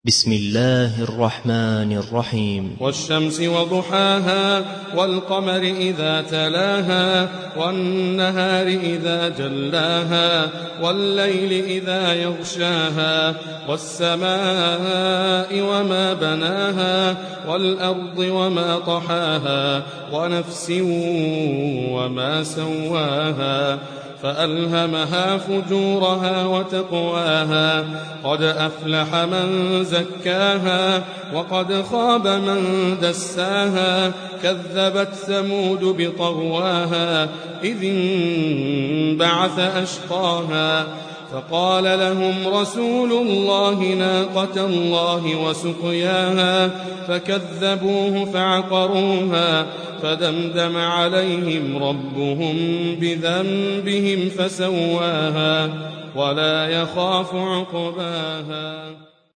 بسم الله الرحمن الرحيم. والشمس وضحاها والقمر إذا تلاها والنهار إذا جلاها والليل إذا يغشاها والسماء وما بناها والأرض وما طحاها ونفس وما سواها فألهمها فجورها وتقواها قد أفلح من زكاها وقد خاب من دساها كذبت ثمود بطغواها إذ انبعث أشقاها فقال لهم رسول الله ناقة الله وسقياها فكذبوه فعقروها فدمدم عليهم ربهم بذنبهم فسواها ولا يخاف عقباها.